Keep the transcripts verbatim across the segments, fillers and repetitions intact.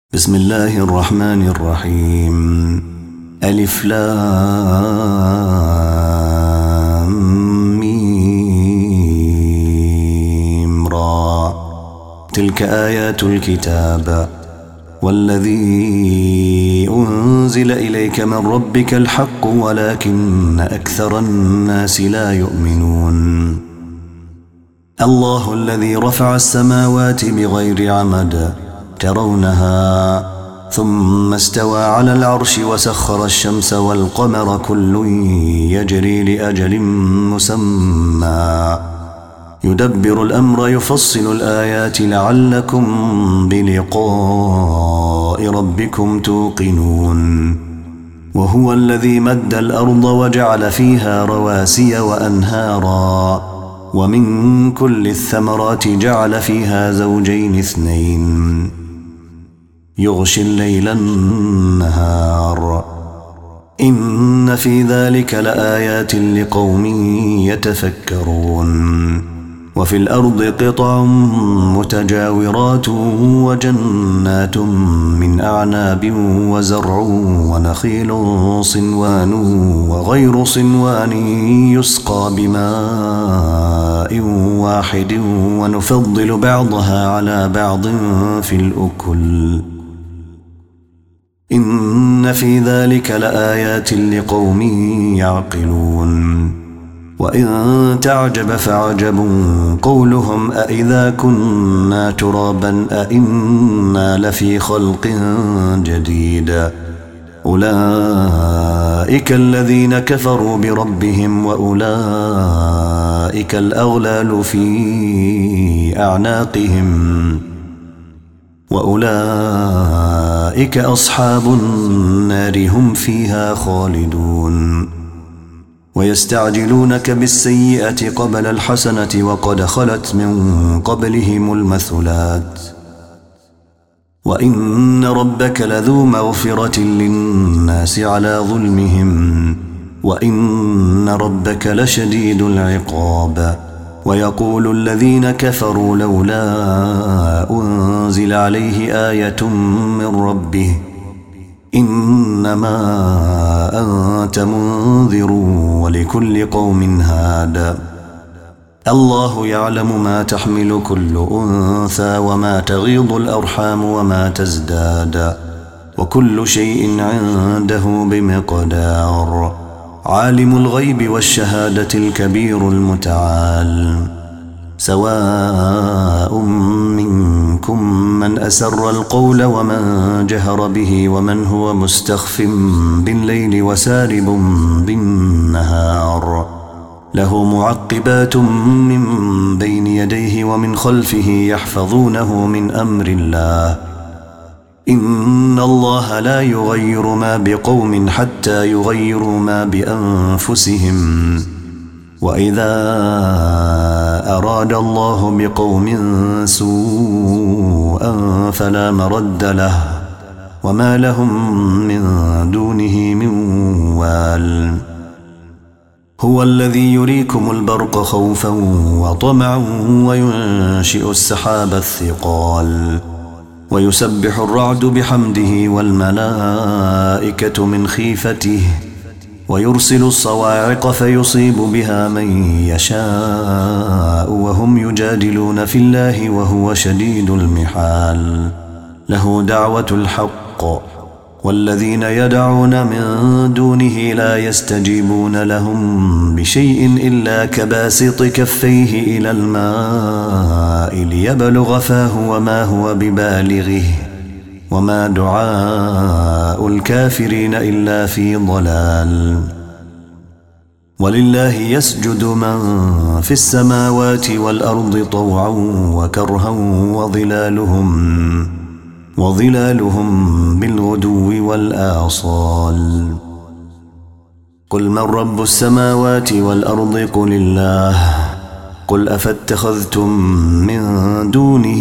بسم الله الرحمن الرحيم. ألف لام ميم را. تلك آيات الكتاب والذي أنزل إليك من ربك الحق ولكن أكثر الناس لا يؤمنون. الله الذي رفع السماوات بغير عمد ترونها ثم استوى على العرش وسخر الشمس والقمر كل يجري لأجل مسمى يدبر الأمر يفصل الآيات لعلكم بلقاء ربكم توقنون. وهو الذي مد الأرض وجعل فيها رواسي وأنهارا ومن كل الثمرات جعل فيها زوجين اثنين يغشي الليل النهار إن في ذلك لآيات لقوم يتفكرون. وفي الأرض قطع متجاورات وجنات من أعناب وزرع ونخيل صنوان وغير صنوان يسقى بماء واحد ونفضل بعضها على بعض في الأكل إن في ذلك لآيات لقوم يعقلون. وإن تعجب فعجب قولهم أإذا كنا ترابا أإنا لفي خلق جديد أولئك الذين كفروا بربهم وأولئك الأغلال في أعناقهم وأولئك أصحاب النار هم فيها خالدون. ويستعجلونك بالسيئة قبل الحسنة وقد خلت من قبلهم المثلات وإن ربك لذو مغفرة للناس على ظلمهم وإن ربك لشديد العقاب. ويقول الذين كفروا لولا أنزل عليه آية من ربه إنما أنت منذر ولكل قوم هاد. الله يعلم ما تحمل كل أنثى وما تغيض الأرحام وما تزداد وكل شيء عنده بمقدار. عالم الغيب والشهادة الكبير المتعال. سواء منكم من أسر القول ومن جهر به ومن هو مستخف بالليل وسارب بالنهار له معقبات من بين يديه ومن خلفه يحفظونه من أمر الله إن الله لا يغير ما بقوم حتى يغيروا ما بأنفسهم وإذا أراد الله بقوم سوءا فلا مرد له وما لهم من دونه من وال. هو الذي يريكم البرق خوفا وطمعا وينشئ السحاب الثقال ويسبح الرعد بحمده والملائكة من خيفته ويرسل الصواعق فيصيب بها من يشاء وهم يجادلون في الله وهو شديد المحال. له دعوة الحق والذين يدعون من دونه لا يستجيبون لهم بشيء إلا كباسط كفيه إلى الماء ليبلغ فاه وما هو ببالغه وما دعاء الكافرين إلا في ضلال. ولله يسجد من في السماوات والأرض طوعا وكرها وظلالهم وظلالهم بالغدو والآصال. قل من رب السماوات والأرض قل الله قل أفاتخذتم من دونه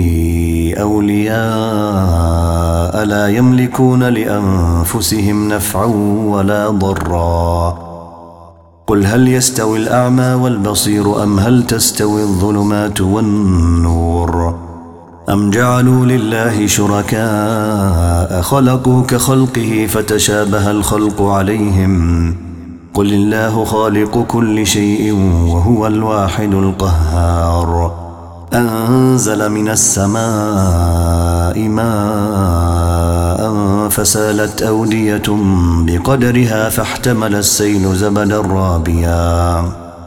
أولياء لا يملكون لأنفسهم نفعا ولا ضرا قل هل يستوي الأعمى والبصير أم هل تستوي الظلمات والنور أم جعلوا لله شركاء خلقوا كخلقه فتشابه الخلق عليهم قل الله خالق كل شيء وهو الواحد القهار أنزل من السماء ماء فسالت أودية بقدرها فاحتمل السيل زبدا رابيا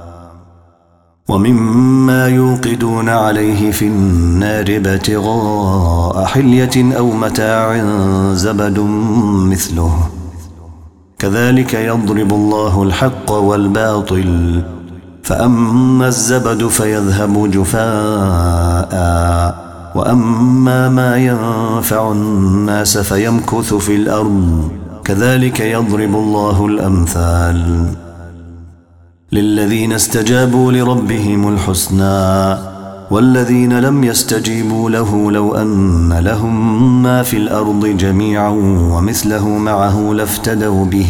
ومما يوقدون عليه في النار ابتغاء حلية أو متاع زبد مثله كذلك يضرب الله الحق والباطل فأما الزبد فيذهب جفاء وأما ما ينفع الناس فيمكث في الأرض كذلك يضرب الله الأمثال للذين استجابوا لربهم الحسنى والذين لم يستجيبوا له لو أن لهم ما في الأرض جميعا ومثله معه لافتدوا به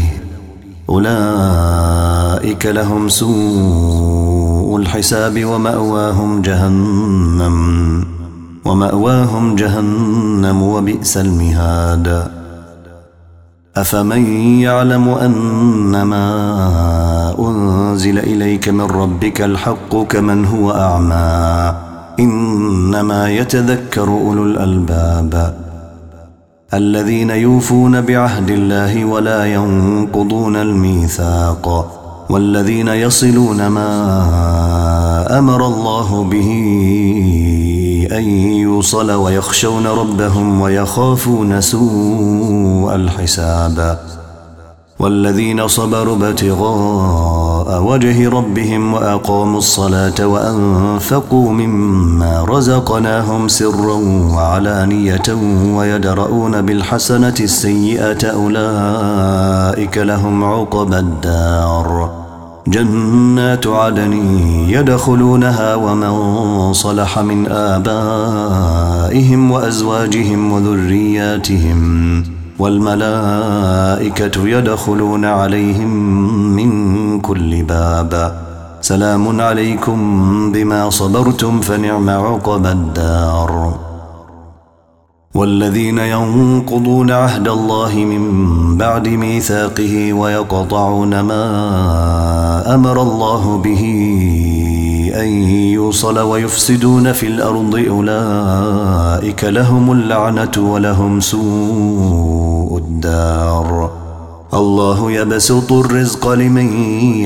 أولئك لهم سوء الحساب ومأواهم جهنم ومأواهم جهنم وبئس المهاد أفمن يعلم أنما أنزل إليك من ربك الحق كمن هو أعمى إنما يتذكر أولو الألباب الذين يوفون بعهد الله ولا ينقضون الميثاق والذين يصلون ما أمر الله به أن يوصل ويخشون ربهم ويخافون سوء الحساب والذين صبروا ابتغاء وجه ربهم وأقاموا الصلاة وأنفقوا مما رزقناهم سرا وعلانية ويدرؤون بالحسنة السيئة أولئك لهم عقبى الدار جنات عدن يدخلونها ومن صلح من آبائهم وأزواجهم وذرياتهم والملائكة يدخلون عليهم من كل باب سلام عليكم بما صبرتم فنعم عقبى الدار والذين ينقضون عهد الله من بعد ميثاقه ويقطعون ما أمر الله به أن يوصل ويفسدون في الأرض أولئك لهم اللعنة ولهم سوء الدار الله يبسط الرزق لمن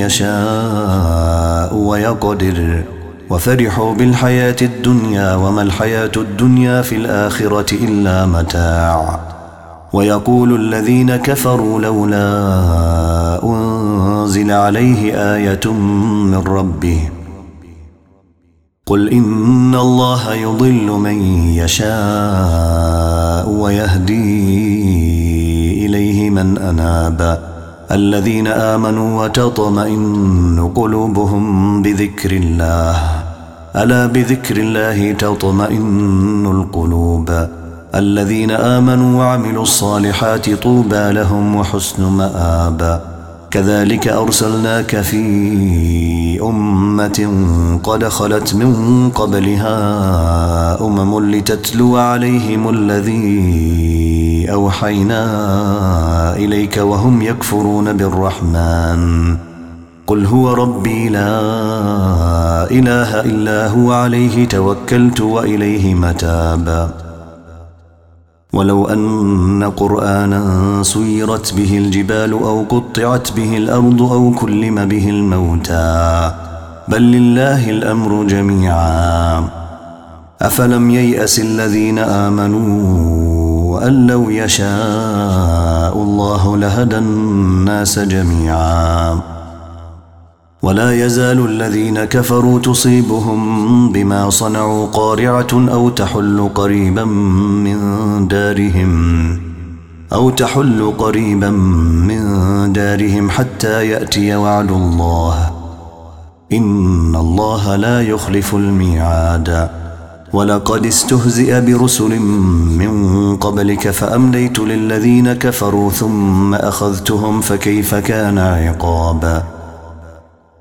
يشاء ويقدر وفرحوا بالحياة الدنيا وما الحياة الدنيا في الآخرة إلا متاع ويقول الذين كفروا لولا أنزل عليه آية من ربه قل إن الله يضل من يشاء ويهدي إليه من أناب الذين آمنوا وتطمئن قلوبهم بذكر الله ألا بذكر الله تطمئن القلوب الذين آمنوا وعملوا الصالحات طوبى لهم وحسن مآب كذلك أرسلناك في أمة قد خلت من قبلها أمم لتتلو عليهم الذي أوحينا إليك وهم يكفرون بالرحمن قل هو ربي لا إله إلا هو عليه توكلت وإليه متاب ولو أن قرآنا سيرت به الجبال أو قطعت به الأرض أو كلم به الموتى بل لله الأمر جميعا أفلم ييأس الذين آمنوا أن لو يشاء الله لهدى الناس جميعا ولا يزال الذين كفروا تصيبهم بما صنعوا قارعة أو تحل قريبا من دارهم أو تحل قريبا من دارهم حتى يأتي وعد الله إن الله لا يخلف الميعاد ولقد استهزئ برسل من قبلك فأمليت للذين كفروا ثم أخذتهم فكيف كان عقاب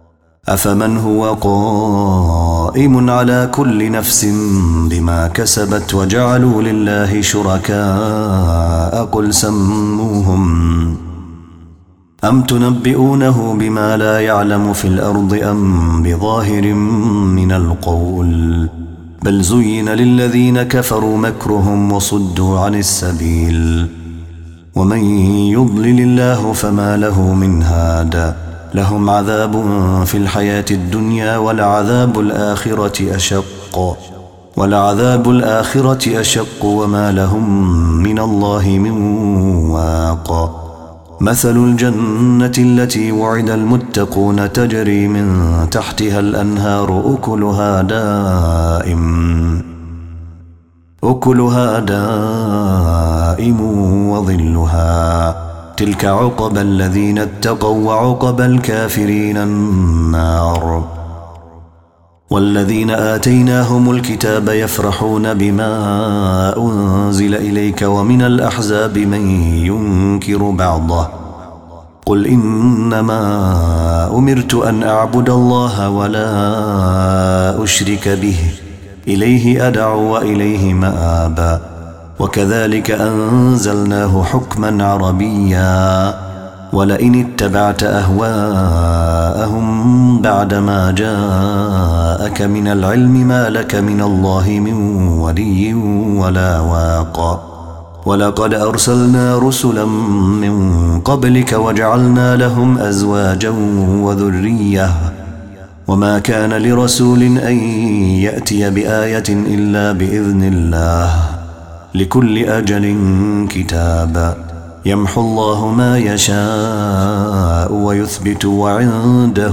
أفمن هو قائم على كل نفس بما كسبت وجعلوا لله شركاء قل سموهم أم تنبئونه بما لا يعلم في الأرض أم بظاهر من القول بل زين للذين كفروا مكرهم وصدوا عن السبيل ومن يضلل الله فما له من هاد لهم عذاب في الحياة الدنيا ولعذاب الآخرة أشق ولعذاب الآخرة أشق وما لهم من الله من واق مثل الجنة التي وعد المتقون تجري من تحتها الأنهار أكلها دائم أكلها دائم وظلها تلك عقبى الذين اتقوا وعقبى الكافرين النار والذين آتيناهم الكتاب يفرحون بما أنزل إليك ومن الأحزاب من ينكر بعضه قل إنما أمرت أن أعبد الله ولا أشرك به إليه أدعو وإليه مآب وكذلك أنزلناه حكما عربيا ولئن اتبعت أهواءهم بعدما جاءك من العلم ما لك من الله من ولي ولا واق ولقد أرسلنا رسلا من قبلك وجعلنا لهم أزواجا وذرية وما كان لرسول أن يأتي بآية إلا بإذن الله لكل أجل كتابا يمحو الله ما يشاء ويثبت وعنده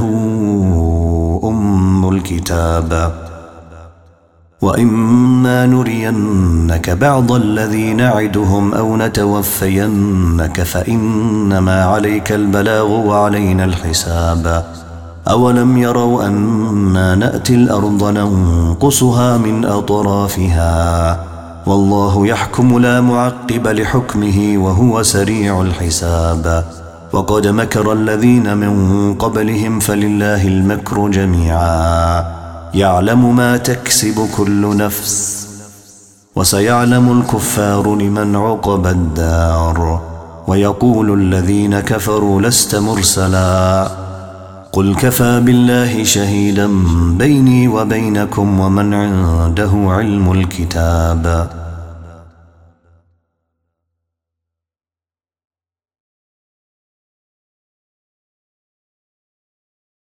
أم الكتاب وإما نرينك بعض الذي نعدهم أو نتوفينك فإنما عليك البلاغ وعلينا الحساب أولم يروا أنا نأتي الأرض ننقصها من أطرافها والله يحكم لا معقب لحكمه وهو سريع الحساب وقد مكر الذين من قبلهم فلله المكر جميعا يعلم ما تكسب كل نفس وسيعلم الكفار لمن عقب الدار ويقول الذين كفروا لست مرسلا قل كفى بالله شهيدا بيني وبينكم ومن عنده علم الكتاب